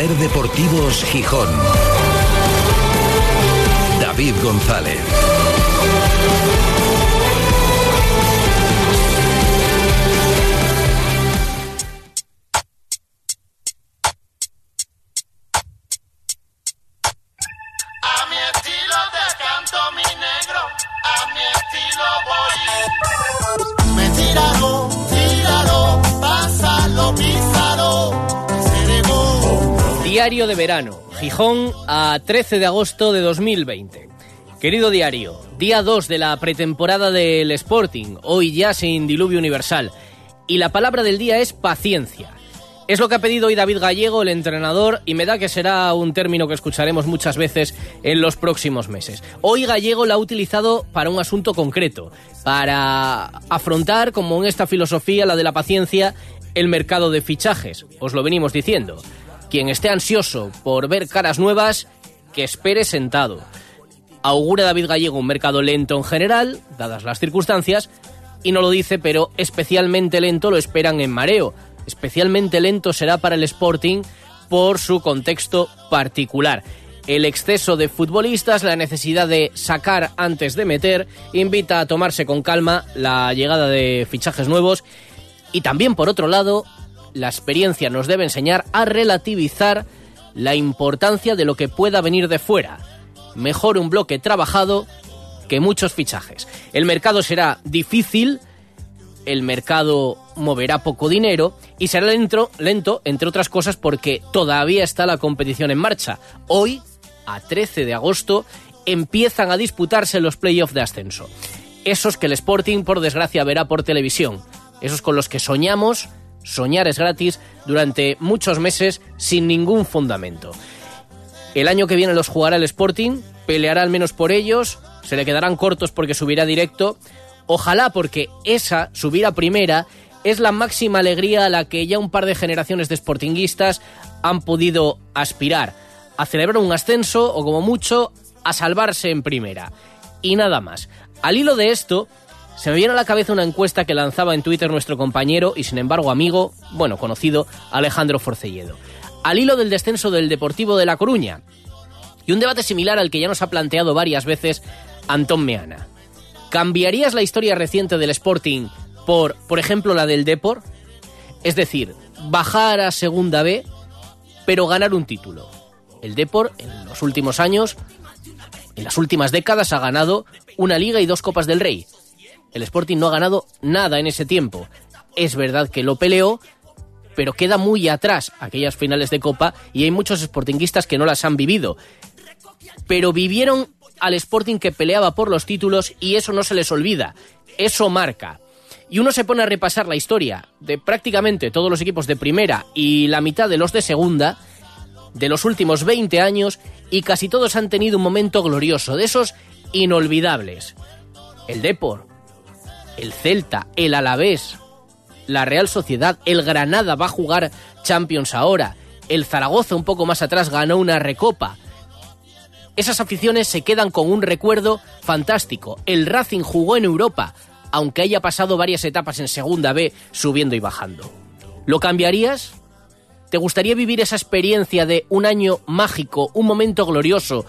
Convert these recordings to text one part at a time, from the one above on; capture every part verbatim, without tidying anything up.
Deportivos Gijón. David González. Diario de verano, Gijón, a trece de agosto de dos mil veinte. Querido diario, día dos de la pretemporada del Sporting, hoy ya sin diluvio universal. Y la palabra del día es paciencia. Es lo que ha pedido hoy David Gallego, el entrenador, y me da que será un término que escucharemos muchas veces en los próximos meses. Hoy Gallego la ha utilizado para un asunto concreto, para afrontar, como en esta filosofía, la de la paciencia, el mercado de fichajes. Os lo venimos diciendo. Quien esté ansioso por ver caras nuevas, que espere sentado. Augura David Gallego un mercado lento en general, dadas las circunstancias, y no lo dice, pero especialmente lento lo esperan en Mareo. Especialmente lento será para el Sporting por su contexto particular. El exceso de futbolistas, la necesidad de sacar antes de meter, invita a tomarse con calma la llegada de fichajes nuevos. Y también, por otro lado, la experiencia nos debe enseñar a relativizar la importancia de lo que pueda venir de fuera. Mejor un bloque trabajado que muchos fichajes. El mercado será difícil, el mercado moverá poco dinero y será lento, lento, entre otras cosas, porque todavía está la competición en marcha. Hoy, a trece de agosto, empiezan a disputarse los playoffs de ascenso. Esos que el Sporting, por desgracia, verá por televisión. Esos con los que soñamos. Soñar es gratis durante muchos meses sin ningún fundamento. El año que viene los jugará el Sporting, peleará al menos por ellos, se le quedarán cortos porque subirá directo. Ojalá, porque esa, subir a primera, es la máxima alegría a la que ya un par de generaciones de sportinguistas han podido aspirar. A celebrar un ascenso o, como mucho, a salvarse en primera. Y nada más. Al hilo de esto, se me viene a la cabeza una encuesta que lanzaba en Twitter nuestro compañero y, sin embargo, amigo, bueno, conocido, Alejandro Forcelledo. Al hilo del descenso del Deportivo de La Coruña. Y un debate similar al que ya nos ha planteado varias veces Antón Meana. ¿Cambiarías la historia reciente del Sporting por, por ejemplo, la del Depor? Es decir, bajar a Segunda B, pero ganar un título. El Depor, en los últimos años, en las últimas décadas, ha ganado una Liga y dos Copas del Rey. El Sporting no ha ganado nada en ese tiempo. Es verdad que lo peleó, pero queda muy atrás aquellas finales de Copa y hay muchos sportinguistas que no las han vivido. Pero vivieron al Sporting que peleaba por los títulos y eso no se les olvida. Eso marca. Y uno se pone a repasar la historia de prácticamente todos los equipos de primera y la mitad de los de segunda de los últimos veinte años y casi todos han tenido un momento glorioso, de esos inolvidables. El Depor, el Celta, el Alavés, la Real Sociedad, el Granada va a jugar Champions ahora, el Zaragoza un poco más atrás ganó una Recopa. Esas aficiones se quedan con un recuerdo fantástico. El Racing jugó en Europa, aunque haya pasado varias etapas en Segunda B, subiendo y bajando. ¿Lo cambiarías? ¿Te gustaría vivir esa experiencia de un año mágico, un momento glorioso?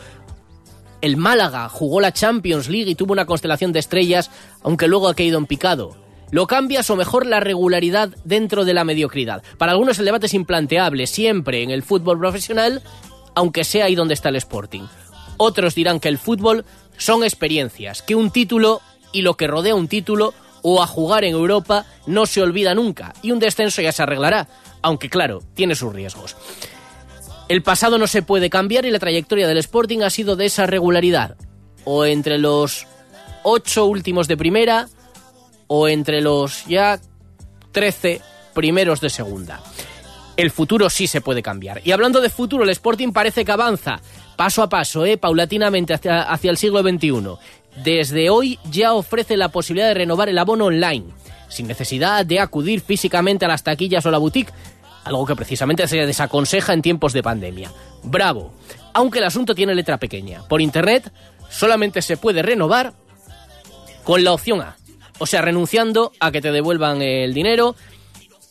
El Málaga jugó la Champions League y tuvo una constelación de estrellas, aunque luego ha caído en picado. ¿Lo cambias o mejor la regularidad dentro de la mediocridad? Para algunos el debate es implanteable, siempre en el fútbol profesional, aunque sea ahí donde está el Sporting. Otros dirán que el fútbol son experiencias, que un título y lo que rodea un título o a jugar en Europa no se olvida nunca, y un descenso ya se arreglará, aunque claro, tiene sus riesgos. El pasado no se puede cambiar y la trayectoria del Sporting ha sido de esa regularidad. O entre los ocho últimos de primera o entre los ya trece primeros de segunda. El futuro sí se puede cambiar. Y hablando de futuro, el Sporting parece que avanza paso a paso, eh, paulatinamente hacia, hacia el siglo veintiuno. Desde hoy ya ofrece la posibilidad de renovar el abono online, sin necesidad de acudir físicamente a las taquillas o la boutique, algo que precisamente se desaconseja en tiempos de pandemia. ¡Bravo! Aunque el asunto tiene letra pequeña. Por internet solamente se puede renovar con la opción A. O sea, renunciando a que te devuelvan el dinero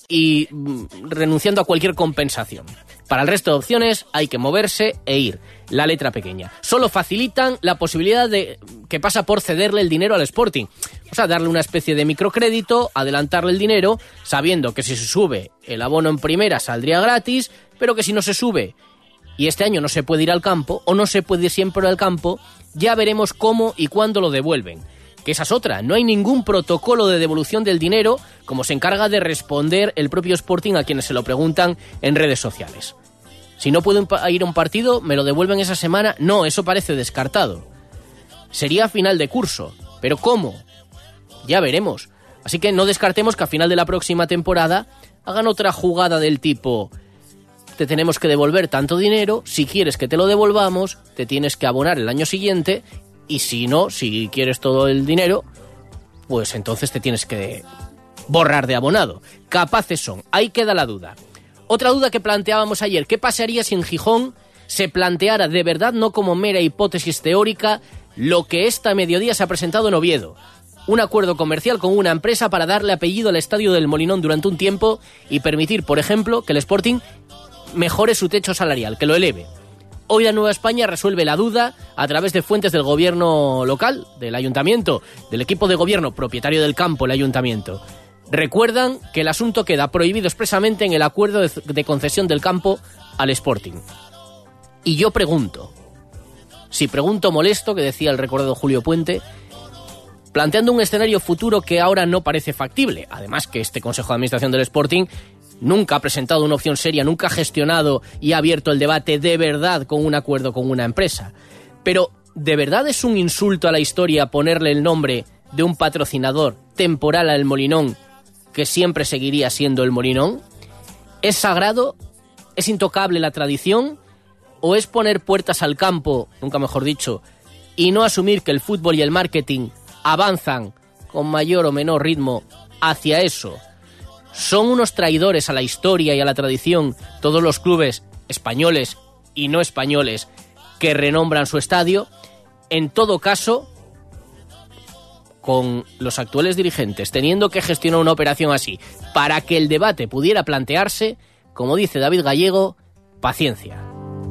y mm, renunciando a cualquier compensación. Para el resto de opciones hay que moverse e ir. La letra pequeña. Solo facilitan la posibilidad de que pasa por cederle el dinero al Sporting. O sea, darle una especie de microcrédito, adelantarle el dinero, sabiendo que si se sube el abono en primera saldría gratis, pero que si no se sube y este año no se puede ir al campo, o no se puede ir siempre al campo, ya veremos cómo y cuándo lo devuelven. Que esa es otra, no hay ningún protocolo de devolución del dinero, como se encarga de responder el propio Sporting a quienes se lo preguntan en redes sociales. Si no puedo ir a un partido, ¿me lo devuelven esa semana? No, eso parece descartado. Sería a final de curso. ¿Pero cómo? Ya veremos. Así que no descartemos que a final de la próxima temporada hagan otra jugada del tipo: te tenemos que devolver tanto dinero, si quieres que te lo devolvamos, te tienes que abonar el año siguiente, y si no, si quieres todo el dinero, pues entonces te tienes que borrar de abonado. Capaces son, ahí queda la duda. Otra duda que planteábamos ayer: ¿qué pasaría si en Gijón se planteara de verdad, no como mera hipótesis teórica, lo que esta mediodía se ha presentado en Oviedo? Un acuerdo comercial con una empresa para darle apellido al Estadio del Molinón durante un tiempo y permitir, por ejemplo, que el Sporting mejore su techo salarial, que lo eleve. Hoy la Nueva España resuelve la duda a través de fuentes del gobierno local, del ayuntamiento, del equipo de gobierno propietario del campo, el ayuntamiento. Recuerdan que el asunto queda prohibido expresamente en el acuerdo de, de concesión del campo al Sporting. Y yo pregunto, si pregunto molesto, que decía el recordado Julio Puente, planteando un escenario futuro que ahora no parece factible. Además que este Consejo de Administración del Sporting nunca ha presentado una opción seria, nunca ha gestionado y ha abierto el debate de verdad con un acuerdo con una empresa. Pero, ¿de verdad es un insulto a la historia ponerle el nombre de un patrocinador temporal al Molinón, que siempre seguiría siendo el Molinón? ¿Es sagrado? ¿Es intocable la tradición? ¿O es poner puertas al campo, nunca mejor dicho, y no asumir que el fútbol y el marketing avanzan con mayor o menor ritmo hacia eso? ¿Son unos traidores a la historia y a la tradición todos los clubes españoles y no españoles que renombran su estadio? En todo caso, con los actuales dirigentes teniendo que gestionar una operación así para que el debate pudiera plantearse, como dice David Gallego, paciencia.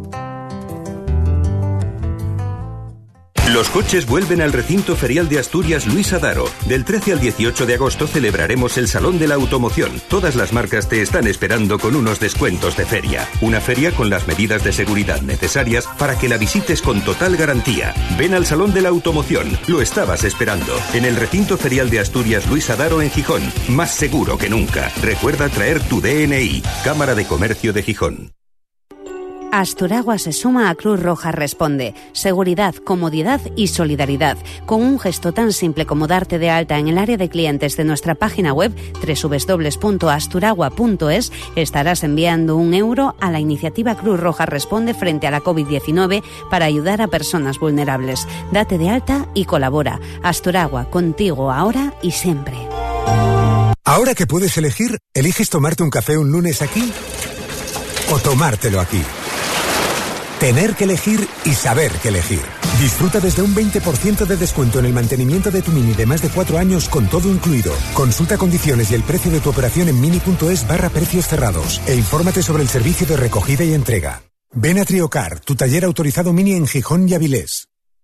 Los coches vuelven al recinto ferial de Asturias Luis Adaro. Del trece al dieciocho de agosto celebraremos el Salón de la Automoción. Todas las marcas te están esperando con unos descuentos de feria. Una feria con las medidas de seguridad necesarias para que la visites con total garantía. Ven al Salón de la Automoción. Lo estabas esperando. En el recinto ferial de Asturias Luis Adaro en Gijón. Más seguro que nunca. Recuerda traer tu D N I. Cámara de Comercio de Gijón. Asturagua se suma a Cruz Roja Responde. Seguridad, comodidad y solidaridad. Con un gesto tan simple como darte de alta en el área de clientes de nuestra página web doble u doble u doble u punto asturagua punto es, estarás enviando un euro a la iniciativa Cruz Roja Responde frente a la covid diecinueve para ayudar a personas vulnerables. Date de alta y colabora. Asturagua, contigo ahora y siempre. Ahora que puedes elegir, ¿eliges tomarte un café un lunes aquí o tomártelo aquí? Tener que elegir y saber que elegir. Disfruta desde un veinte por ciento de descuento en el mantenimiento de tu Mini de más de cuatro años con todo incluido. Consulta condiciones y el precio de tu operación en mini.es barra precios cerrados e infórmate sobre el servicio de recogida y entrega. Ven a Triocar, tu taller autorizado Mini en Gijón y Avilés.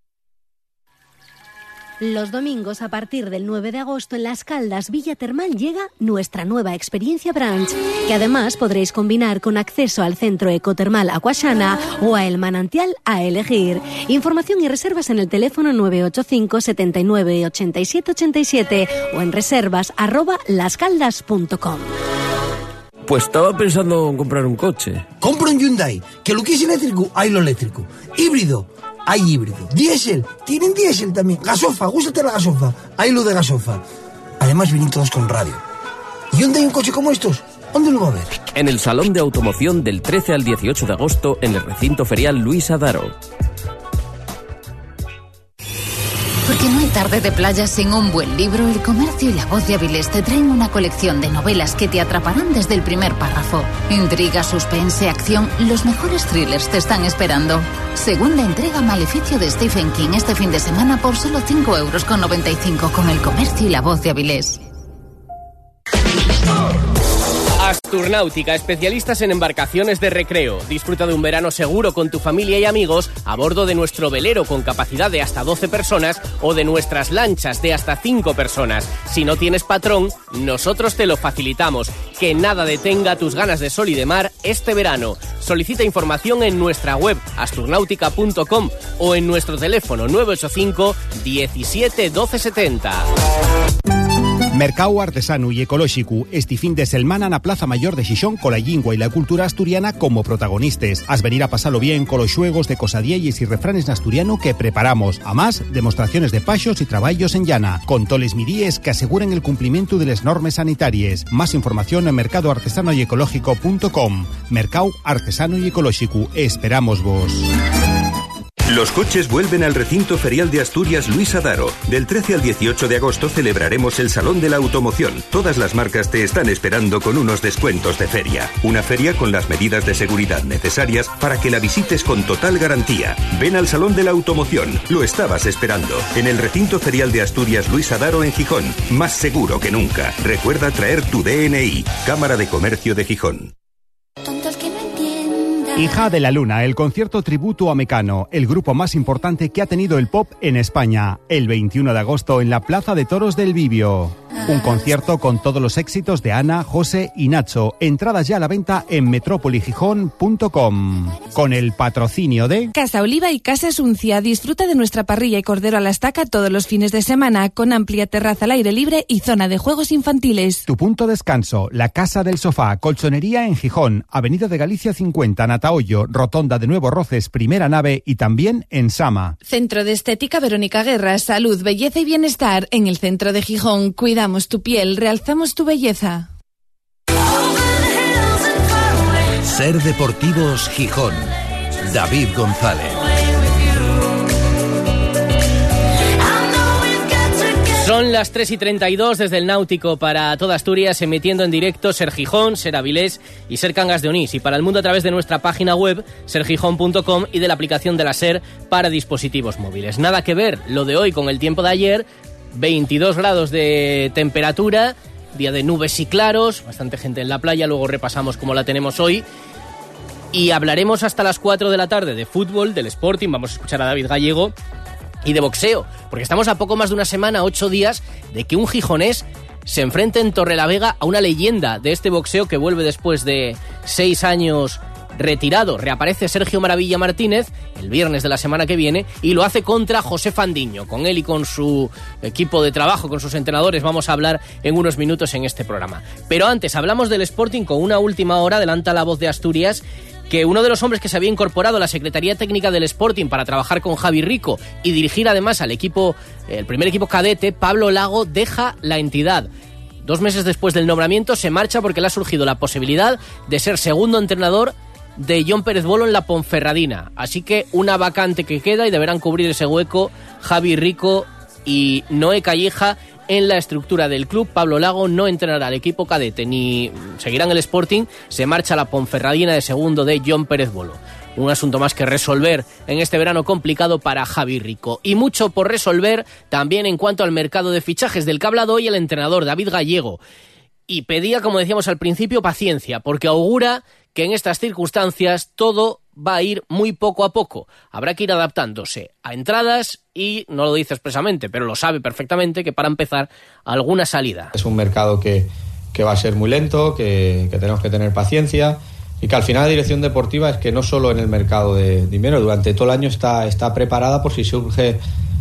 Los domingos a partir del nueve de agosto en Las Caldas Villa Termal llega nuestra nueva experiencia brunch, que además podréis combinar con acceso al centro ecotermal Aquashana o a El Manantial a elegir. Información y reservas en el teléfono nueve ocho cinco, setenta y nueve, ochenta y siete ochenta y siete o en reservas arroba lascaldas punto com. Pues estaba pensando en comprar un coche. Compra un Hyundai, que lo que es eléctrico, hay lo eléctrico. Híbrido, hay híbrido. Diésel, tienen diésel también. Gasofa, gústate la gasofa, hay lo de gasofa. Además vienen todos con radio. ¿Y dónde hay un coche como estos? ¿Dónde lo va a ver? En el Salón de Automoción del trece al dieciocho de agosto en el recinto ferial Luis Adaro. Porque no hay tarde de playa sin un buen libro. El Comercio y La Voz de Avilés te traen una colección de novelas que te atraparán desde el primer párrafo. Intriga, suspense, acción, los mejores thrillers te están esperando. Segunda entrega Maleficio de Stephen King este fin de semana por solo cinco euros con noventa y cinco con El Comercio y La Voz de Avilés. Asturnáutica, especialistas en embarcaciones de recreo. Disfruta de un verano seguro con tu familia y amigos a bordo de nuestro velero con capacidad de hasta doce personas o de nuestras lanchas de hasta cinco personas. Si no tienes patrón, nosotros te lo facilitamos. Que nada detenga tus ganas de sol y de mar este verano. Solicita información en nuestra web asturnáutica punto com o en nuestro teléfono nueve ocho cinco diecisiete doce setenta. Mercau artesano y ecolóxico este fin de semana na Plaza Mayor de Xixón con la lingua y la cultura asturiana como protagonistas. Has venir a pasarlo bien con los xuegos de cosadielles y refranes en asturiano que preparamos. Además, demostraciones de paxos y traballos en llana, con toles midíes que aseguren el cumplimiento de las normas sanitarias. Más información en mercado artesano y ecológico punto com. Mercau artesano y ecológico. Esperamos vos. Los coches vuelven al recinto ferial de Asturias Luis Adaro. Del trece al dieciocho de agosto celebraremos el Salón de la Automoción. Todas las marcas te están esperando con unos descuentos de feria. Una feria con las medidas de seguridad necesarias para que la visites con total garantía. Ven al Salón de la Automoción. Lo estabas esperando. En el recinto ferial de Asturias Luis Adaro en Gijón. Más seguro que nunca. Recuerda traer tu D N I. Cámara de Comercio de Gijón. Hija de la Luna, el concierto tributo a Mecano, el grupo más importante que ha tenido el pop en España, el veintiuno de agosto en la Plaza de Toros del Bibio. Un concierto con todos los éxitos de Ana, José y Nacho. Entradas ya a la venta en metrópoli gijón punto com. Con el patrocinio de Casa Oliva y Casa Asuncia. Disfruta de nuestra parrilla y cordero a la estaca todos los fines de semana, con amplia terraza al aire libre y zona de juegos infantiles. Tu punto de descanso, la Casa del Sofá, colchonería en Gijón, Avenida de Galicia cincuenta, Natahoyo, Rotonda de Nuevo Roces, primera nave y también en Sama. Centro de Estética Verónica Guerra, salud, belleza y bienestar en el centro de Gijón. Cuidamos tu piel, realzamos tu belleza. Ser Deportivos Gijón. David González. Son las tres y treinta y dos desde el Náutico para toda Asturias, emitiendo en directo Ser Gijón, Ser Avilés y Ser Cangas de Onís, y para el mundo a través de nuestra página web ser gijón punto com y de la aplicación de la Ser para dispositivos móviles. Nada que ver lo de hoy con el tiempo de ayer. veintidós grados de temperatura, día de nubes y claros, bastante gente en la playa, luego repasamos cómo la tenemos hoy. Y hablaremos hasta las cuatro de la tarde de fútbol, del Sporting, vamos a escuchar a David Gallego, y de boxeo, porque estamos a poco más de una semana, ocho días, de que un gijonés se enfrente en Torrelavega a una leyenda de este boxeo que vuelve después de seis años retirado. Reaparece Sergio Maravilla Martínez el viernes de la semana que viene y lo hace contra José Fandiño. Con él y con su equipo de trabajo, con sus entrenadores, vamos a hablar en unos minutos en este programa. Pero antes hablamos del Sporting con una última hora. Adelanta La Voz de Asturias que uno de los hombres que se había incorporado a la Secretaría Técnica del Sporting para trabajar con Javi Rico y dirigir además al equipo, el primer equipo cadete, Pablo Lago, deja la entidad. Dos meses después del nombramiento se marcha porque le ha surgido la posibilidad de ser segundo entrenador de John Pérez Bolo en la Ponferradina. Así que una vacante que queda y deberán cubrir ese hueco Javi Rico y Noé Calleja en la estructura del club. Pablo Lago no entrenará al equipo cadete ni seguirá en el Sporting. Se marcha a la Ponferradina de segundo de John Pérez Bolo. Un asunto más que resolver en este verano complicado para Javi Rico. Y mucho por resolver también en cuanto al mercado de fichajes, del que ha hablado hoy el entrenador David Gallego. Y pedía, como decíamos al principio, paciencia, porque augura que en estas circunstancias todo va a ir muy poco a poco. Habrá que ir adaptándose a entradas y, no lo dice expresamente, pero lo sabe perfectamente, que para empezar, alguna salida. Es un mercado que, que va a ser muy lento, que, que tenemos que tener paciencia y que al final la dirección deportiva es que no solo en el mercado de dinero, durante todo el año está, está preparada por si surge,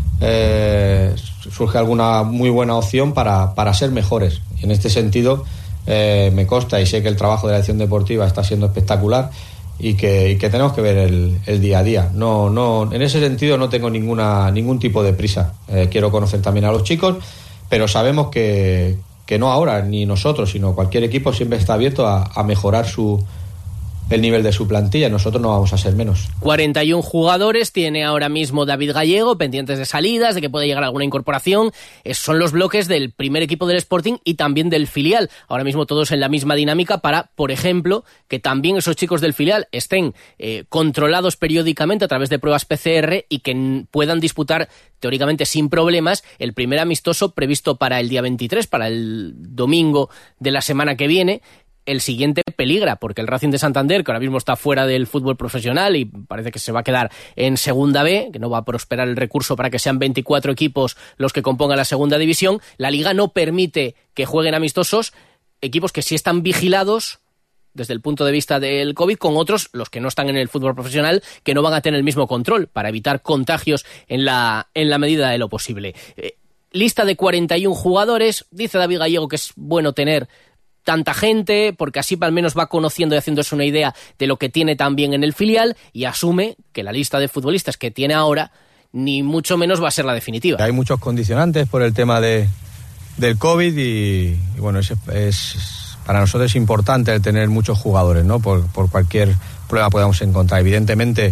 eh, surge alguna muy buena opción para, para ser mejores. Y en este sentido eh, me consta y sé que el trabajo de la dirección deportiva está siendo espectacular y que, y que tenemos que ver el, el día a día. No, no, en ese sentido no tengo ninguna, ningún tipo de prisa. Eh, quiero conocer también a los chicos, pero sabemos que, que no ahora, ni nosotros, sino cualquier equipo siempre está abierto a, a mejorar su el nivel de su plantilla. Nosotros no vamos a ser menos. cuarenta y uno jugadores tiene ahora mismo David Gallego, pendientes de salidas, de que puede llegar alguna incorporación. Esos son los bloques del primer equipo del Sporting y también del filial. Ahora mismo todos en la misma dinámica para, por ejemplo, que también esos chicos del filial estén eh, controlados periódicamente a través de pruebas P C R y que n- puedan disputar teóricamente sin problemas el primer amistoso previsto para el día veintitrés, para el domingo de la semana que viene. El siguiente peligra, porque el Racing de Santander, que ahora mismo está fuera del fútbol profesional y parece que se va a quedar en Segunda B, que no va a prosperar el recurso para que sean veinticuatro equipos los que compongan la Segunda División, la Liga no permite que jueguen amistosos equipos que sí están vigilados desde el punto de vista del COVID, con otros, los que no están en el fútbol profesional, que no van a tener el mismo control para evitar contagios en la, en la medida de lo posible. Eh, lista de cuarenta y uno jugadores. Dice David Gallego que es bueno tener tanta gente, porque así al menos va conociendo y haciéndose una idea de lo que tiene también en el filial, y asume que la lista de futbolistas que tiene ahora ni mucho menos va a ser la definitiva. Hay muchos condicionantes por el tema de, del COVID y, y bueno, es... es para nosotros es importante el tener muchos jugadores, ¿no? Por, por cualquier problema podamos encontrar. Evidentemente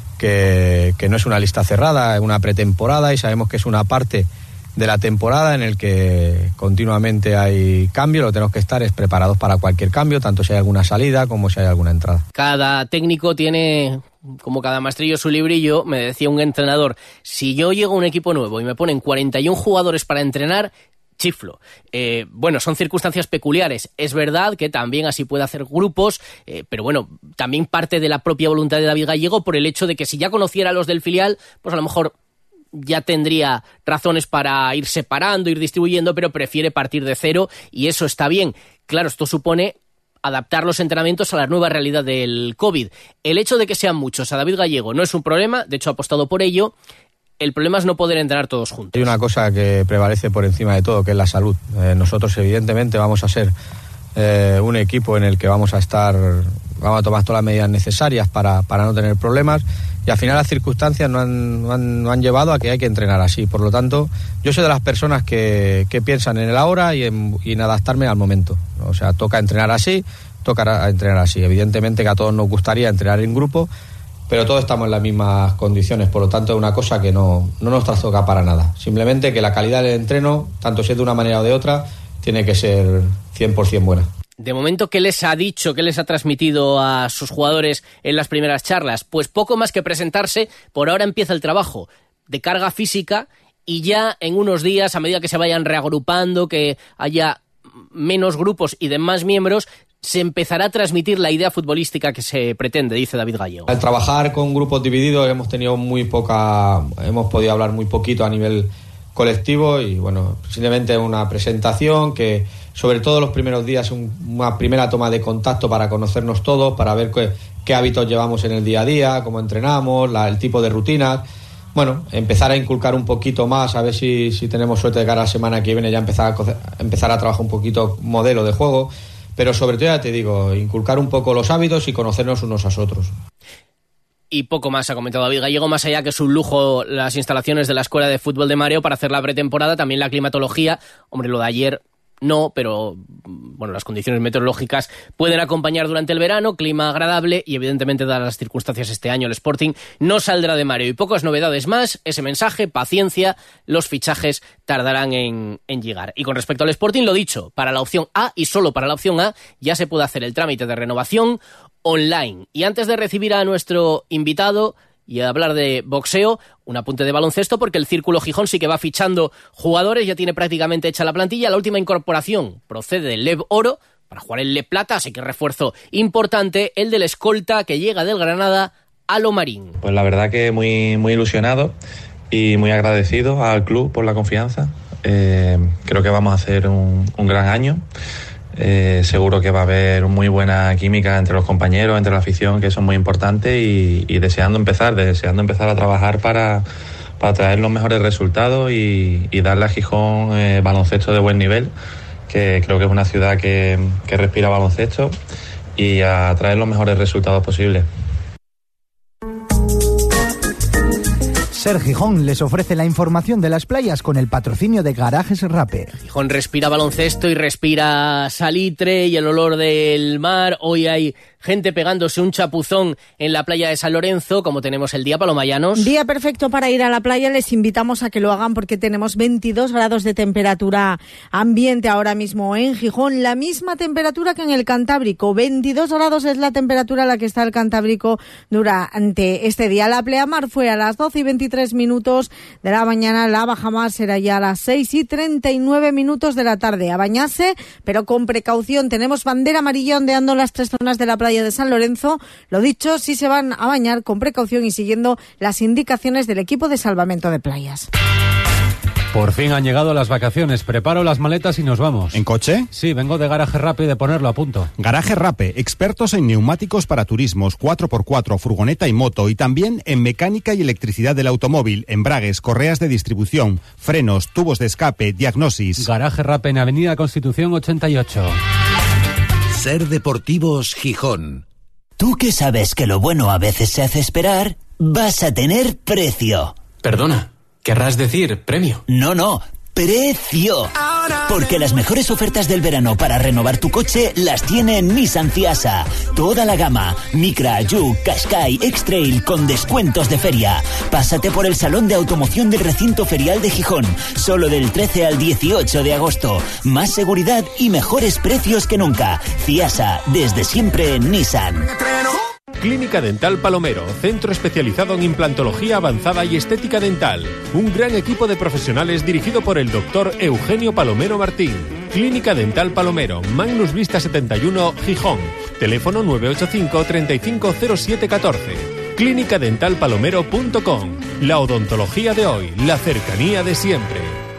que, que no es una lista cerrada, es una pretemporada y sabemos que es una parte de la temporada en el que continuamente hay cambio. Lo que tenemos que estar es preparados para cualquier cambio, tanto si hay alguna salida como si hay alguna entrada. Cada técnico tiene, como cada maestrillo, su librillo. Me decía un entrenador, si yo llego a un equipo nuevo y me ponen cuarenta y uno jugadores para entrenar, chiflo. Eh, bueno, son circunstancias peculiares. Es verdad que también así puede hacer grupos, eh, pero bueno, también parte de la propia voluntad de David Gallego por el hecho de que si ya conociera a los del filial, pues a lo mejor ya tendría razones para ir separando, ir distribuyendo, pero prefiere partir de cero y eso está bien. Claro, esto supone adaptar los entrenamientos a la nueva realidad del COVID. El hecho de que sean muchos a David Gallego no es un problema, de hecho ha apostado por ello. El problema es no poder entrenar todos juntos. Hay una cosa que prevalece por encima de todo, que es la salud. Eh, nosotros evidentemente vamos a ser eh, un equipo en el que vamos a estar, vamos a tomar todas las medidas necesarias para, para no tener problemas, y al final las circunstancias no han, no han, no han llevado a que hay que entrenar así. Por lo tanto, yo soy de las personas que, que piensan en el ahora y en, y en adaptarme al momento. O sea, toca entrenar así, toca entrenar así. Evidentemente que a todos nos gustaría entrenar en grupo, pero todos estamos en las mismas condiciones, por lo tanto es una cosa que no, no nos trastoca para nada. Simplemente que la calidad del entreno, tanto si es de una manera o de otra, tiene que ser cien por ciento buena. De momento, ¿qué les ha dicho, qué les ha transmitido a sus jugadores en las primeras charlas? Pues poco más que presentarse. Por ahora empieza el trabajo de carga física y ya en unos días, a medida que se vayan reagrupando, que haya menos grupos y de más miembros, se empezará a transmitir la idea futbolística que se pretende, dice David Gallego. Al trabajar con grupos divididos hemos tenido muy poca, hemos podido hablar muy poquito a nivel colectivo y bueno, simplemente una presentación que sobre todo los primeros días un, una primera toma de contacto para conocernos todos, para ver qué, qué hábitos llevamos en el día a día, cómo entrenamos, la, el tipo de rutinas. Bueno, empezar a inculcar un poquito más, a ver si, si tenemos suerte de cara a la semana que viene ya empezar a, empezar a trabajar un poquito modelo de juego. Pero sobre todo, ya te digo, inculcar un poco los hábitos y conocernos unos a otros. Y poco más ha comentado David Gallego, más allá que es un lujo las instalaciones de la Escuela de Fútbol de Mareo para hacer la pretemporada, también la climatología. Hombre, lo de ayer no, pero bueno, las condiciones meteorológicas pueden acompañar durante el verano, clima agradable y evidentemente dadas las circunstancias este año el Sporting no saldrá de Mareo y pocas novedades más. Ese mensaje, paciencia, los fichajes tardarán en, en llegar. Y con respecto al Sporting, lo dicho, para la opción A y solo para la opción A ya se puede hacer el trámite de renovación online. Y antes de recibir a nuestro invitado y a hablar de boxeo, un apunte de baloncesto porque el Círculo Gijón sí que va fichando jugadores, ya tiene prácticamente hecha la plantilla. La última incorporación procede del Lev Oro para jugar el Lev Plata, así que refuerzo importante, el del escolta que llega del Granada a lo Marín. Pues la verdad que muy, muy ilusionado y muy agradecido al club por la confianza. Eh, creo que vamos a hacer un, un gran año. Eh, seguro que va a haber muy buena química entre los compañeros, entre la afición, que eso es muy importante y, y deseando empezar, deseando empezar a trabajar para, para traer los mejores resultados y, y darle a Gijón eh, baloncesto de buen nivel, que creo que es una ciudad que, que respira baloncesto, y a traer los mejores resultados posibles. Ser Gijón les ofrece la información de las playas con el patrocinio de Garajes Rape. Gijón respira baloncesto y respira salitre y el olor del mar. Hoy hay gente pegándose un chapuzón en la playa de San Lorenzo, como tenemos el día, Paloma Llanos. Día perfecto para ir a la playa, les invitamos a que lo hagan porque tenemos veintidós grados de temperatura ambiente ahora mismo en Gijón, la misma temperatura que en el Cantábrico, veintidós grados es la temperatura a la que está el Cantábrico durante este día. La pleamar fue a las doce y veintitrés minutos de la mañana, la bajamar será ya a las seis y treinta y nueve minutos de la tarde. A bañarse, pero con precaución. Tenemos bandera amarilla ondeando las tres zonas de la playa de San Lorenzo. Lo dicho, si se van a bañar con precaución y siguiendo las indicaciones del equipo de salvamento de playas. Por fin han llegado las vacaciones. Preparo las maletas y nos vamos. ¿En coche? Sí, vengo de Garaje Rape de ponerlo a punto. Garaje Rape, expertos en neumáticos para turismos, cuatro por cuatro, furgoneta y moto, y también en mecánica y electricidad del automóvil, embragues, correas de distribución, frenos, tubos de escape, diagnosis. Garaje Rape en Avenida Constitución ochenta y ocho. Ser Deportivos Gijón. Tú que sabes que lo bueno a veces se hace esperar, vas a tener precio. Perdona. ¿Querrás decir premio? No, no, precio. Porque las mejores ofertas del verano para renovar tu coche las tiene Nissan Ciasa. Toda la gama, Micra, Juke, Qashqai, X-Trail con descuentos de feria. Pásate por el Salón de Automoción del Recinto Ferial de Gijón. Solo del trece al dieciocho de agosto. Más seguridad y mejores precios que nunca. Ciasa, desde siempre Nissan. Clínica Dental Palomero, centro especializado en implantología avanzada y estética dental. Un gran equipo de profesionales dirigido por el doctor Eugenio Palomero Martín. Clínica Dental Palomero, Magnus Vista setenta y uno, Gijón. Teléfono nueve ocho cinco, treinta y cinco cero siete catorce. clínica dental palomero punto com. La odontología de hoy, la cercanía de siempre.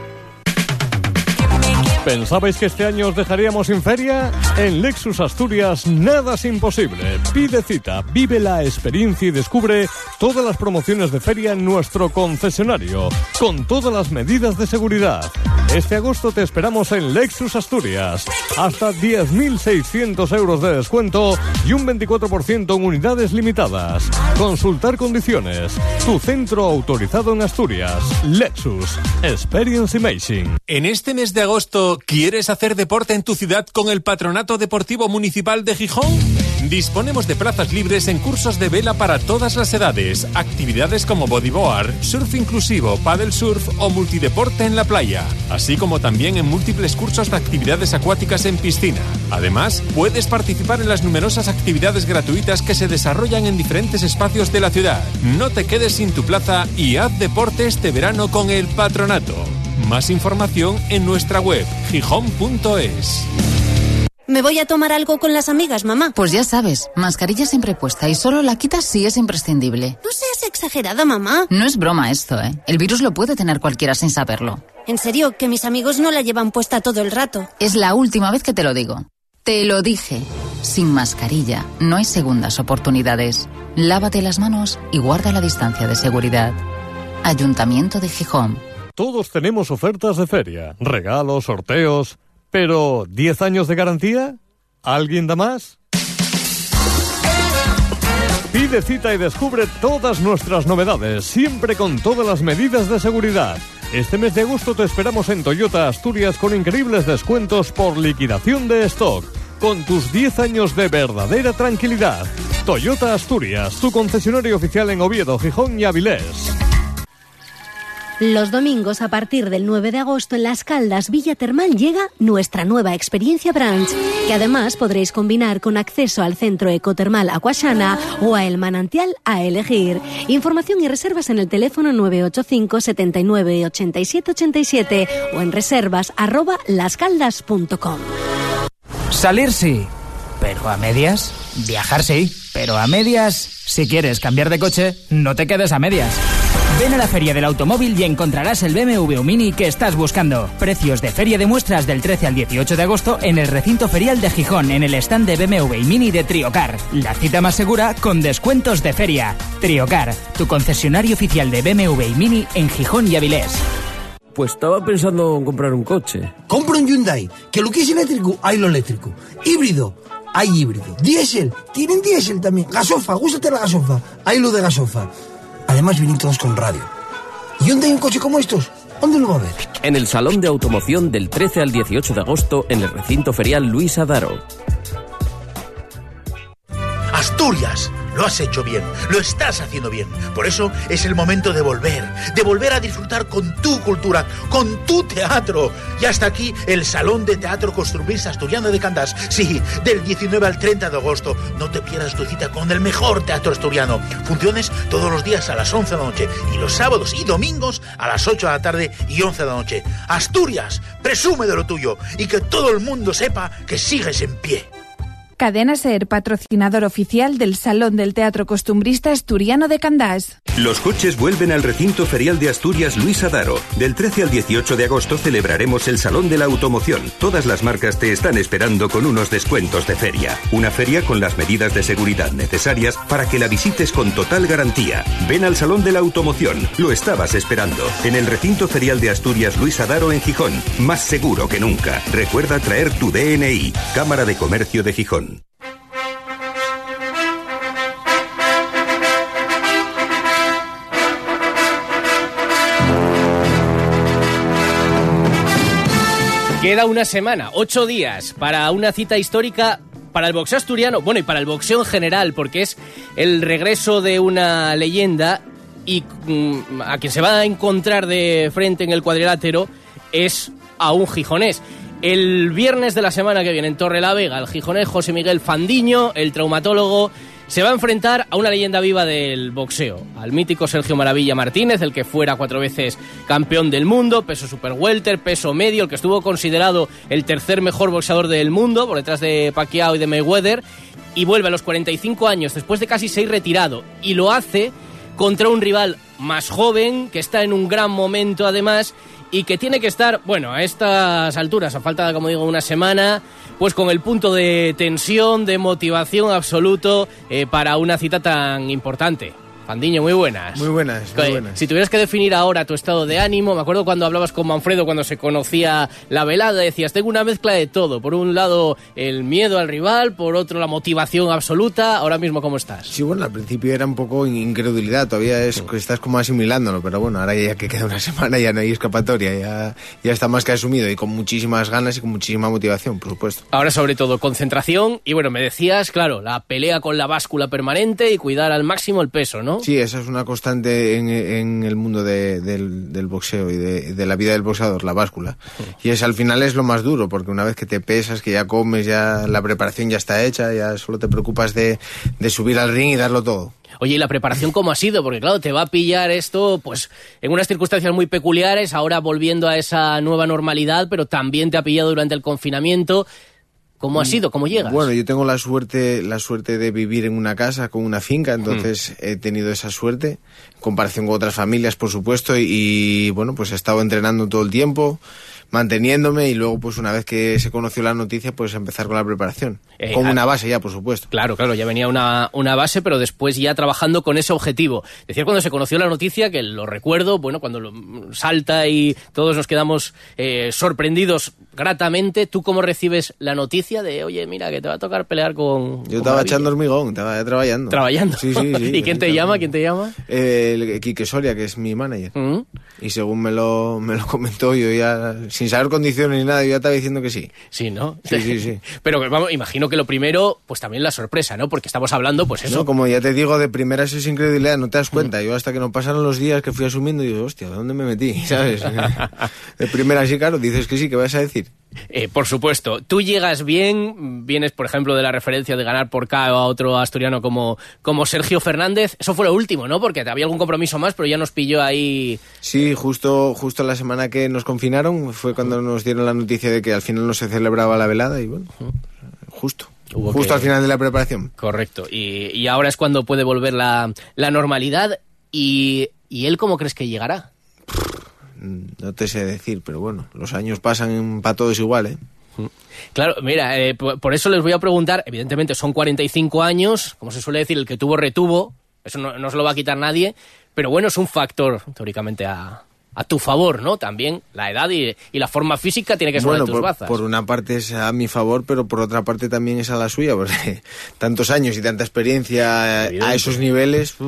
¿Pensabais que este año os dejaríamos sin feria? En Lexus Asturias nada es imposible. Pide cita, vive la experiencia y descubre todas las promociones de feria en nuestro concesionario, con todas las medidas de seguridad. Este agosto te esperamos en Lexus Asturias. Hasta diez mil seiscientos euros de descuento y un veinticuatro por ciento en unidades limitadas. Consultar condiciones. Tu centro autorizado en Asturias. Lexus. Experience Amazing. En este mes de agosto, ¿quieres hacer deporte en tu ciudad con el Patronato Deportivo Municipal de Gijón? Disponemos de plazas libres en cursos de vela para todas las edades, actividades como bodyboard, surf inclusivo, paddle surf o multideporte en la playa, así como también en múltiples cursos de actividades acuáticas en piscina. Además, puedes participar en las numerosas actividades gratuitas que se desarrollan en diferentes espacios de la ciudad. No te quedes sin tu plaza y haz deporte este verano con el Patronato. Más información en nuestra web, gijón punto es. Me voy a tomar algo con las amigas, mamá. Pues ya sabes, mascarilla siempre puesta y solo la quitas si es imprescindible. No seas exagerada, mamá. No es broma esto, ¿eh? El virus lo puede tener cualquiera sin saberlo. En serio, que mis amigos no la llevan puesta todo el rato. Es la última vez que te lo digo. Te lo dije. Sin mascarilla no hay segundas oportunidades. Lávate las manos y guarda la distancia de seguridad. Ayuntamiento de Gijón. Todos tenemos ofertas de feria, regalos, sorteos, pero ¿diez años de garantía? ¿Alguien da más? Pide cita y descubre todas nuestras novedades, siempre con todas las medidas de seguridad. Este mes de agosto te esperamos en Toyota Asturias con increíbles descuentos por liquidación de stock, con tus diez años de verdadera tranquilidad. Toyota Asturias, tu concesionario oficial en Oviedo, Gijón y Avilés. Los domingos a partir del nueve de agosto en Las Caldas Villa Termal llega nuestra nueva experiencia Branch, que además podréis combinar con acceso al centro ecotermal Aquashana o a El Manantial a elegir. Información y reservas en el teléfono nueve ocho cinco, setenta y nueve, ochenta y siete ochenta y siete o en reservas arroba lascaldas punto com. Salir sí, pero a medias. Viajar sí, pero a medias. Si quieres cambiar de coche, no te quedes a medias. Ven a la Feria del Automóvil y encontrarás el B M W Mini que estás buscando. Precios de feria de muestras del trece al dieciocho de agosto en el Recinto Ferial de Gijón, en el stand de B M W Mini de Triocar. La cita más segura con descuentos de feria. Triocar, tu concesionario oficial de B M W Mini en Gijón y Avilés. Pues estaba pensando en comprar un coche. Compra un Hyundai, que lo que es eléctrico, hay lo eléctrico. Híbrido, hay híbrido. Diésel, tienen diésel también. Gasofa, gústate la gasofa, hay lo de gasofa. Además vienen todos con radio. ¿Y dónde hay un coche como estos? ¿Dónde lo va a ver? En el Salón de Automoción del trece al dieciocho de agosto en el Recinto Ferial Luis Adaro. Asturias, lo has hecho bien, lo estás haciendo bien. Por eso es el momento de volver, de volver a disfrutar con tu cultura, con tu teatro. Ya está aquí el Salón de Teatro Costumbrista Asturiano de Candás. Sí, del diecinueve al treinta de agosto. No te pierdas tu cita con el mejor teatro asturiano. Funciones todos los días a las once de la noche y los sábados y domingos a las ocho de la tarde y once de la noche. Asturias, presume de lo tuyo y que todo el mundo sepa que sigues en pie. Cadena SER, patrocinador oficial del Salón del Teatro Costumbrista Asturiano de Candás. Los coches vuelven al recinto ferial de Asturias Luis Adaro. Del trece al dieciocho de agosto celebraremos el Salón de la Automoción. Todas las marcas te están esperando con unos descuentos de feria. Una feria con las medidas de seguridad necesarias para que la visites con total garantía. Ven al Salón de la Automoción. Lo estabas esperando. En el recinto ferial de Asturias Luis Adaro en Gijón. Más seguro que nunca. Recuerda traer tu D N I. Cámara de Comercio de Gijón. Queda una semana, ocho días, para una cita histórica para el boxeo asturiano, bueno, y para el boxeo en general, porque es el regreso de una leyenda y mm, a quien se va a encontrar de frente en el cuadrilátero es a un gijonés. El viernes de la semana que viene en Torrelavega, el gijonés José Miguel Fandiño, el traumatólogo, se va a enfrentar a una leyenda viva del boxeo, al mítico Sergio Maravilla Martínez, el que fuera cuatro veces campeón del mundo, peso super welter, peso medio, el que estuvo considerado el tercer mejor boxeador del mundo, por detrás de Pacquiao y de Mayweather, y vuelve a los cuarenta y cinco años, después de casi seis retirado, y lo hace contra un rival más joven, que está en un gran momento además, y que tiene que estar, bueno, a estas alturas, a falta de, como digo, una semana, pues con el punto de tensión, de motivación absoluto eh, para una cita tan importante. Fandiño, muy buenas. Muy buenas, muy buenas. Si tuvieras que definir ahora tu estado de ánimo, me acuerdo cuando hablabas con Manfredo cuando se conocía la velada, decías, tengo una mezcla de todo. Por un lado, el miedo al rival, por otro, la motivación absoluta. Ahora mismo, ¿cómo estás? Sí, bueno, al principio era un poco incredulidad, todavía es que estás como asimilándolo, pero bueno, ahora ya que queda una semana ya no hay escapatoria, ya, ya está más que asumido y con muchísimas ganas y con muchísima motivación, por supuesto. Ahora, sobre todo, concentración y, bueno, me decías, claro, la pelea con la báscula permanente y cuidar al máximo el peso, ¿no? Sí, esa es una constante en, en el mundo de, del, del boxeo y de, de la vida del boxeador, la báscula. Y es al final es lo más duro, porque una vez que te pesas, que ya comes, ya la preparación ya está hecha, ya solo te preocupas de, de subir al ring y darlo todo. Oye, ¿y la preparación cómo ha sido? Porque claro, te va a pillar esto pues en unas circunstancias muy peculiares, ahora volviendo a esa nueva normalidad, pero también te ha pillado durante el confinamiento. ¿Cómo ha sido? ¿Cómo llegas? Bueno, yo tengo la suerte la suerte de vivir en una casa con una finca, entonces mm. he tenido esa suerte, en comparación con otras familias, por supuesto, y, y bueno, pues he estado entrenando todo el tiempo, manteniéndome, y luego pues una vez que se conoció la noticia, pues empezar con la preparación, eh, con una base ya, por supuesto. Claro, claro, ya venía una, una base, pero después ya trabajando con ese objetivo. Decía cuando se conoció la noticia, que lo recuerdo, bueno, cuando lo, salta y todos nos quedamos eh, sorprendidos gratamente. ¿Tú cómo recibes la noticia de, oye, mira, que te va a tocar pelear con... Yo estaba echando hormigón, estaba ya trabajando. ¿Trabajando? Sí, sí, sí. ¿Y quién te llama? ¿Quién te llama? Eh, el Quique Soria, que es mi manager. ¿Mm? Y según me lo, me lo comentó, yo ya, sin saber condiciones ni nada, yo ya estaba diciendo que sí. Sí, ¿no? Sí, sí, sí. Pero vamos, imagino que lo primero, pues también la sorpresa, ¿no? Porque estamos hablando, pues eso. No, como ya te digo, de primeras es incredulidad, no te das cuenta. Mm. Yo hasta que no pasaron los días que fui asumiendo, digo, hostia, ¿de dónde me metí? ¿Sabes? De primeras sí, claro, dices que sí, ¿qué vas a decir? Eh, por supuesto, tú llegas bien, vienes por ejemplo de la referencia de ganar por K O a otro asturiano como, como Sergio Fernández, eso fue lo último, ¿no? Porque había algún compromiso más, pero ya nos pilló ahí... Sí, justo, justo la semana que nos confinaron fue cuando nos dieron la noticia de que al final no se celebraba la velada y bueno, justo. Hubo justo que... al final de la preparación. Correcto, y, y ahora es cuando puede volver la, la normalidad y, y él ¿cómo crees que llegará? No te sé decir, pero bueno, los años pasan para todos igual, ¿eh? Claro, mira, eh, por, por eso les voy a preguntar, evidentemente son cuarenta y cinco años, como se suele decir, el que tuvo retuvo, eso no, no se lo va a quitar nadie, pero bueno, es un factor, teóricamente, a, a tu favor, ¿no? También la edad y, y la forma física tiene que ser bueno, de tus por, bazas. Por una parte es a mi favor, pero por otra parte también es a la suya, porque tantos años y tanta experiencia a esos niveles... Uf.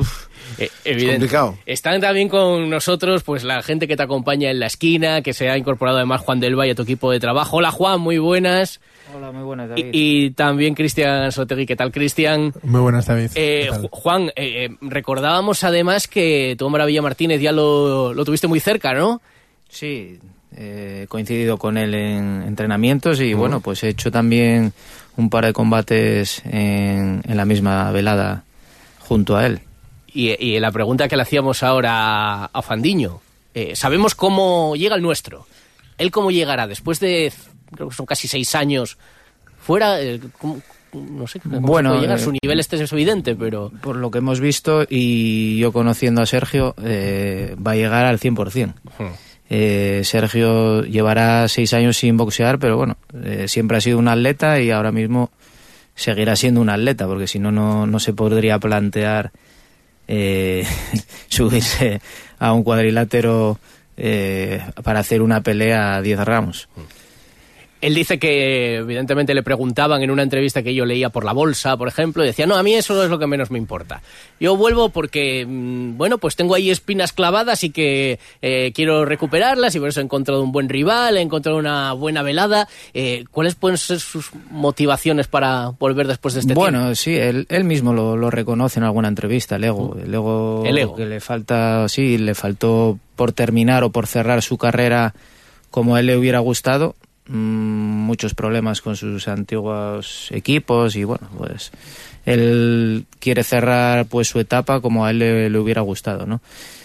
Eh, evidente. complicado. Están también con nosotros pues la gente que te acompaña en la esquina, que se ha incorporado además Juan del Valle a tu equipo de trabajo. Hola Juan, muy buenas. Hola, muy buenas, David. Y, y también Cristian Sotegui. ¿Qué tal, Cristian? Muy buenas, David. Eh, Juan, eh, recordábamos además que tú, Maravilla Martínez, ya lo, lo tuviste muy cerca, ¿no? Sí, eh, he coincidido con él en entrenamientos y uh-huh. bueno, pues he hecho también un par de combates en, en la misma velada junto a él. Y, y la pregunta que le hacíamos ahora a Fandiño, eh, sabemos cómo llega el nuestro. ¿Él cómo llegará después de, creo que son casi seis años fuera? Eh, ¿cómo, no sé cómo bueno, puede llegar? Eh, Su nivel este es evidente, pero... Por lo que hemos visto y yo conociendo a Sergio, eh, va a llegar al cien por ciento. Uh-huh. Eh, Sergio llevará seis años sin boxear, pero bueno, eh, siempre ha sido un atleta y ahora mismo seguirá siendo un atleta, porque si no, no se podría plantear eh, subirse a un cuadrilátero eh, para hacer una pelea a diez ramos. Él dice que evidentemente le preguntaban en una entrevista que yo leía por La Bolsa, por ejemplo, y decía, no, a mí eso no es lo que menos me importa. Yo vuelvo porque, bueno, pues tengo ahí espinas clavadas y que eh, quiero recuperarlas y por eso he encontrado un buen rival, he encontrado una buena velada. Eh, ¿Cuáles pueden ser sus motivaciones para volver después de este bueno, tiempo? Bueno, sí, él, él mismo lo, lo reconoce en alguna entrevista, el ego. El ego, el ego. Que le falta, sí, le faltó por terminar o por cerrar su carrera como a él le hubiera gustado. Muchos problemas con sus antiguos equipos y bueno, pues él quiere cerrar pues su etapa como a él le, le hubiera gustado, ¿no?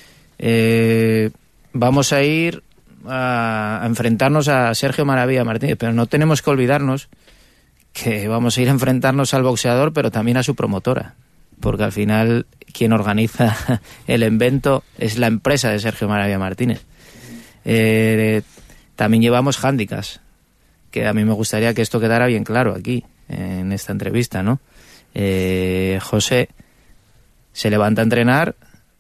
Eh, vamos a ir a, a enfrentarnos a Sergio Maravilla Martínez, pero no tenemos que olvidarnos que vamos a ir a enfrentarnos al boxeador, pero también a su promotora, porque al final quien organiza el evento es la empresa de Sergio Maravilla Martínez. Eh, también llevamos handicaps, que a mí me gustaría que esto quedara bien claro aquí, en esta entrevista, ¿no? Eh, José se levanta a entrenar,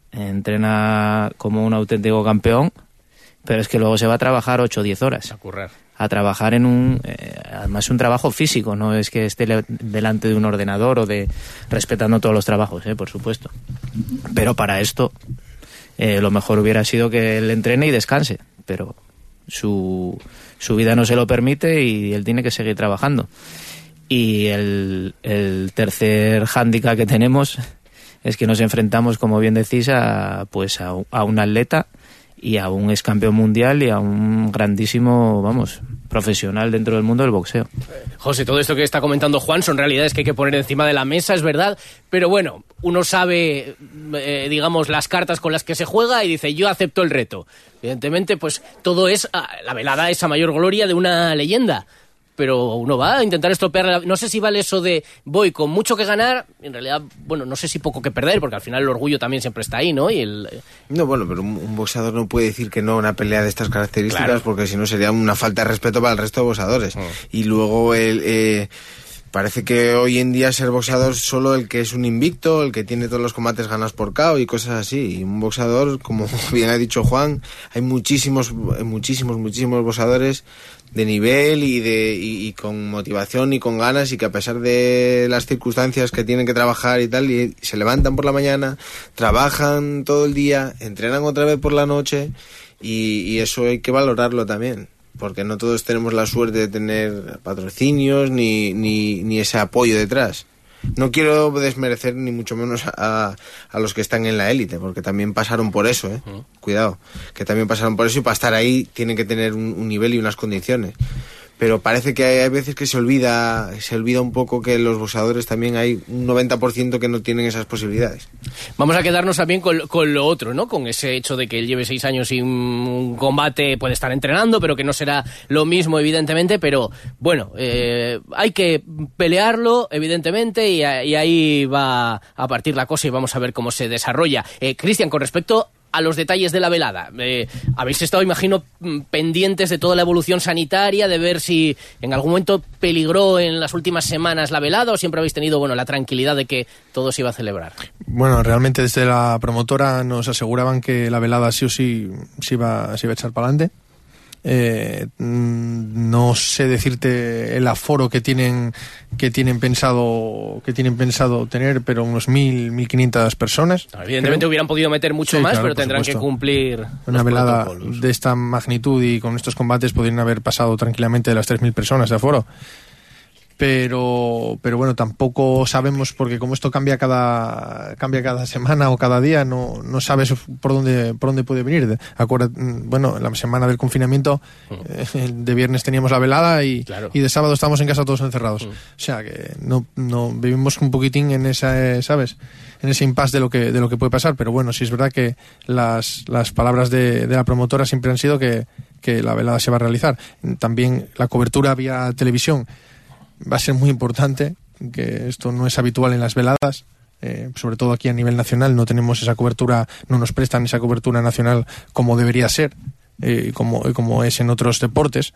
entrena como un auténtico campeón, pero es que luego se va a trabajar ocho o diez horas. A currar. A trabajar en un... Eh, además un trabajo físico, no es que esté le, delante de un ordenador o de... respetando todos los trabajos, eh, por supuesto. Pero para esto, eh, lo mejor hubiera sido que él entrene y descanse, pero... Su, su vida no se lo permite y él tiene que seguir trabajando. Y el, el tercer hándicap que tenemos es que nos enfrentamos, como bien decís, a, pues a, a un atleta y a un ex campeón mundial y a un grandísimo, vamos, profesional dentro del mundo del boxeo. José, todo esto que está comentando Juan son realidades que hay que poner encima de la mesa, es verdad, pero bueno, uno sabe, eh, digamos, las cartas con las que se juega y dice, yo acepto el reto. Evidentemente, pues todo es, la velada es a mayor gloria de una leyenda, pero uno va a intentar estropear. No sé si vale eso de voy con mucho que ganar, en realidad, bueno, no sé si poco que perder, porque al final el orgullo también siempre está ahí, ¿no? Y el... No, bueno, pero un, un boxeador no puede decir que no a una pelea de estas características, claro, porque si no sería una falta de respeto para el resto de boxeadores. Mm. Y luego el... Eh, parece que hoy en día ser boxeador solo el que es un invicto, el que tiene todos los combates ganados por K O y cosas así. Y un boxeador, como bien ha dicho Juan, hay muchísimos, muchísimos, muchísimos boxeadores de nivel y de y, y con motivación y con ganas, y que a pesar de las circunstancias que tienen que trabajar y tal, y se levantan por la mañana, trabajan todo el día, entrenan otra vez por la noche, y, y eso hay que valorarlo también, porque no todos tenemos la suerte de tener patrocinios ni, ni, ni ese apoyo detrás. No quiero desmerecer ni mucho menos a, a los que están en la élite, porque también pasaron por eso, ¿eh? Uh-huh. Cuidado, que también pasaron por eso, y para estar ahí tienen que tener un, un nivel y unas condiciones. Pero parece que hay, hay veces que se olvida se olvida un poco que los boxeadores también hay un noventa por ciento que no tienen esas posibilidades. Vamos a quedarnos también con, con lo otro, ¿no? Con ese hecho de que él lleve seis años sin un combate, puede estar entrenando, pero que no será lo mismo, evidentemente. Pero bueno, eh, hay que pelearlo, evidentemente, y, y ahí va a partir la cosa y vamos a ver cómo se desarrolla. Eh, Cristian, con respecto a los detalles de la velada, eh, habéis estado, imagino, pendientes de toda la evolución sanitaria, de ver si en algún momento peligró en las últimas semanas la velada, o siempre habéis tenido, bueno, la tranquilidad de que todo se iba a celebrar. Bueno, realmente desde la promotora nos aseguraban que la velada sí o sí se iba, se iba a echar para adelante, Eh, no sé decirte el aforo que tienen que tienen pensado que tienen pensado tener, pero unos mil, mil quinientas personas. Evidentemente creo. Hubieran podido meter mucho sí, más, claro, pero tendrán que cumplir una velada protocolos. De esta magnitud y con estos combates podrían haber pasado tranquilamente de las tres mil personas de aforo. Pero, pero bueno, tampoco sabemos, porque como esto cambia cada cambia cada semana o cada día, no, no sabes por dónde por dónde puede venir. Acuerda, bueno, la semana del confinamiento, uh-huh. eh, de viernes teníamos la velada y, claro. y de sábado estábamos en casa todos encerrados. Uh-huh. O sea que no, no vivimos un poquitín en esa, ¿sabes? En ese impasse de lo que de lo que puede pasar. Pero bueno, sí es verdad que las, las palabras de, de la promotora siempre han sido que, que la velada se va a realizar. También la cobertura vía televisión va a ser muy importante, que esto no es habitual en las veladas, eh, sobre todo aquí a nivel nacional no tenemos esa cobertura, no nos prestan esa cobertura nacional como debería ser, eh, como, como es en otros deportes,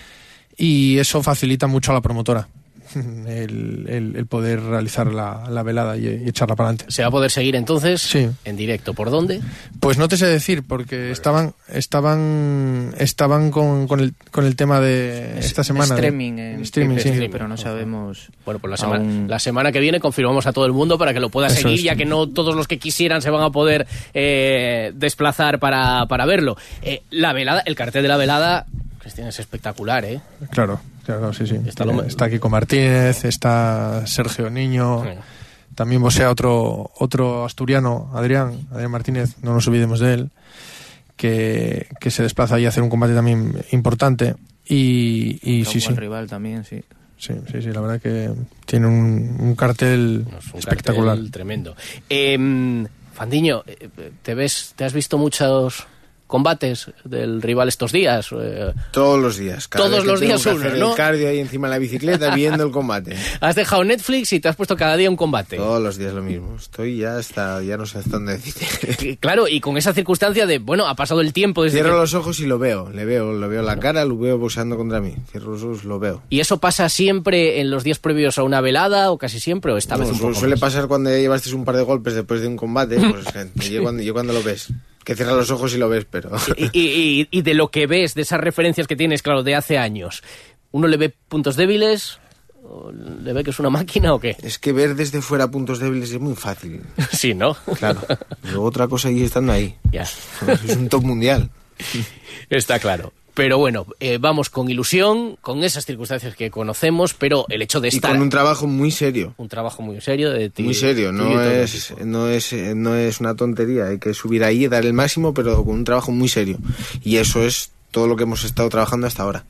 y eso facilita mucho a la promotora. El, el, el poder realizar la, la velada y, y echarla para adelante. ¿Se va a poder seguir entonces? Sí. ¿En directo? ¿Por dónde? Pues no te sé decir, porque estaban estaban estaban con, con, el, con el tema de esta semana. Streaming, de, en streaming, sí. streaming, pero no sabemos. Bueno, pues la semana, la semana que viene confirmamos a todo el mundo para que lo pueda Eso seguir, es. ya que no todos los que quisieran se van a poder eh, desplazar para, para verlo. Eh, la velada, el cartel de la velada, Cristian, es espectacular, ¿eh? Claro. Claro, sí, sí. Está, lo... está Kiko Martínez, está Sergio Niño, sí. También posea otro otro asturiano, Adrián, Adrián Martínez, no nos olvidemos de él, que, que se desplaza ahí a hacer un combate también importante. Y, y un sí, buen sí. rival también, sí. Sí, sí, sí, la verdad que tiene un, un cartel no, es un espectacular. Cartel tremendo. Eh, Fandiño, ¿te ves, te has visto muchos combates del rival estos días? Eh, todos los días. Cada todos vez los días uno, uno, hacer ¿no? El cardio ahí encima de la bicicleta viendo el combate. Has dejado Netflix y te has puesto cada día un combate. Todos los días lo mismo. Estoy ya hasta, ya no sé hasta dónde decirte. Claro, y con esa circunstancia de, bueno, ha pasado el tiempo desde Cierro que... los ojos y lo veo, le veo, lo veo la cara, lo veo boxeando contra mí. Cierro los ojos, lo veo. ¿Y eso pasa siempre en los días previos a una velada o casi siempre o esta no, vez un poco suele más? pasar cuando ya llevaste un par de golpes después de un combate, pues yo cuando, yo cuando lo ves. Que cierras los ojos y lo ves, pero... Y, y, y de lo que ves, de esas referencias que tienes, claro, de hace años, ¿uno le ve puntos débiles? ¿O le ve que es una máquina o qué? Es que ver desde fuera puntos débiles es muy fácil. Sí, ¿no? Claro. Luego otra cosa y estando ahí. Ya. Es un top mundial. Está claro. Pero bueno, eh, vamos con ilusión, con esas circunstancias que conocemos, pero el hecho de estar... Y con un trabajo muy serio. Un trabajo muy serio de ti. Muy serio, no es, no, es, no es una tontería. Hay que subir ahí y dar el máximo, pero con un trabajo muy serio. Y eso es todo lo que hemos estado trabajando hasta ahora.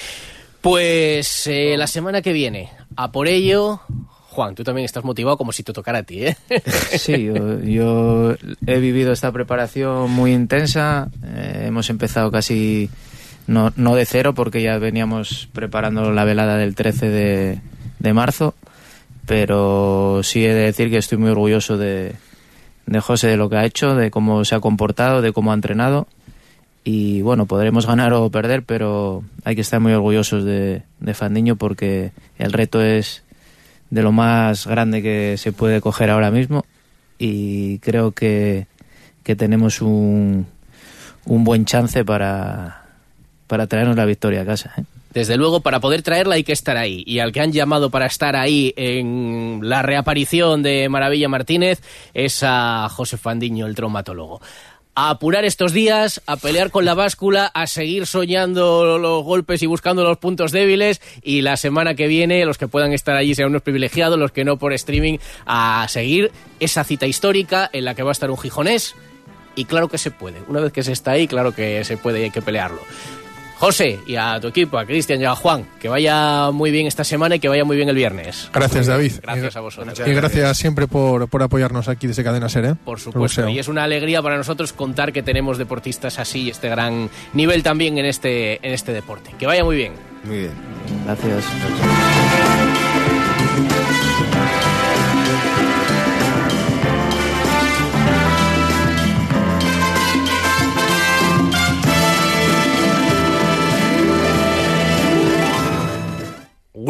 Pues eh, la semana que viene, a por ello... Juan, tú también estás motivado como si te tocara a ti, ¿eh? Sí, yo, yo he vivido esta preparación muy intensa. Eh, hemos empezado casi... No, no de cero, porque ya veníamos preparando la velada del trece de, de marzo, pero sí he de decir que estoy muy orgulloso de, de José, de lo que ha hecho, de cómo se ha comportado, de cómo ha entrenado, y bueno, podremos ganar o perder, pero hay que estar muy orgullosos de, de Fandiño, porque el reto es de lo más grande que se puede coger ahora mismo, y creo que, que tenemos un, un buen chance para... para traernos la victoria a casa, ¿eh? Desde luego, para poder traerla hay que estar ahí. Y al que han llamado para estar ahí en la reaparición de Maravilla Martínez es a José Fandiño, el traumatólogo. A apurar estos días, a pelear con la báscula, a seguir soñando los golpes y buscando los puntos débiles, y la semana que viene, los que puedan estar allí sean unos privilegiados, los que no por streaming, a seguir esa cita histórica en la que va a estar un gijonés. Y claro que se puede. Una vez que se está ahí, claro que se puede y hay que pelearlo. José, y a tu equipo, a Cristian y a Juan, que vaya muy bien esta semana y que vaya muy bien el viernes. Gracias, David. Gracias a vosotros. Y gracias siempre por, por apoyarnos aquí desde Cadena Ser, ¿eh? Por supuesto, por y es una alegría para nosotros contar que tenemos deportistas así, este gran nivel también en este, en este deporte. Que vaya muy bien. Muy bien. Gracias.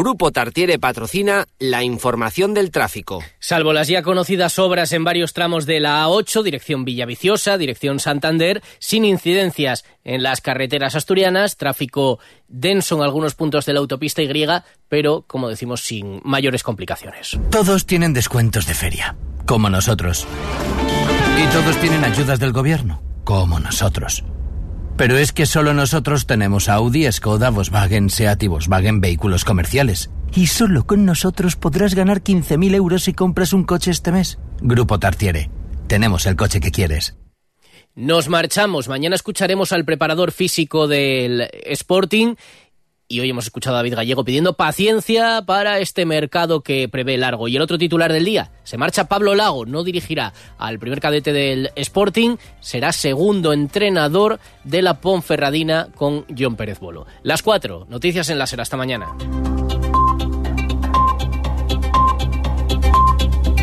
Grupo Tartiere patrocina la información del tráfico. Salvo las ya conocidas obras en varios tramos de la A ocho, dirección Villaviciosa, dirección Santander, sin incidencias en las carreteras asturianas, tráfico denso en algunos puntos de la autopista Y, pero, como decimos, sin mayores complicaciones. Todos tienen descuentos de feria, como nosotros. Y todos tienen ayudas del gobierno, como nosotros. Pero es que solo nosotros tenemos Audi, Skoda, Volkswagen, Seat y Volkswagen vehículos comerciales. Y solo con nosotros podrás ganar quince mil euros si compras un coche este mes. Grupo Tartiere. Tenemos el coche que quieres. Nos marchamos. Mañana escucharemos al preparador físico del Sporting. Y hoy hemos escuchado a David Gallego pidiendo paciencia para este mercado que prevé largo. Y el otro titular del día, se marcha Pablo Lago, no dirigirá al primer cadete del Sporting, será segundo entrenador de la Ponferradina con John Pérez Bolo. Las cuatro, noticias en la SER, hasta mañana.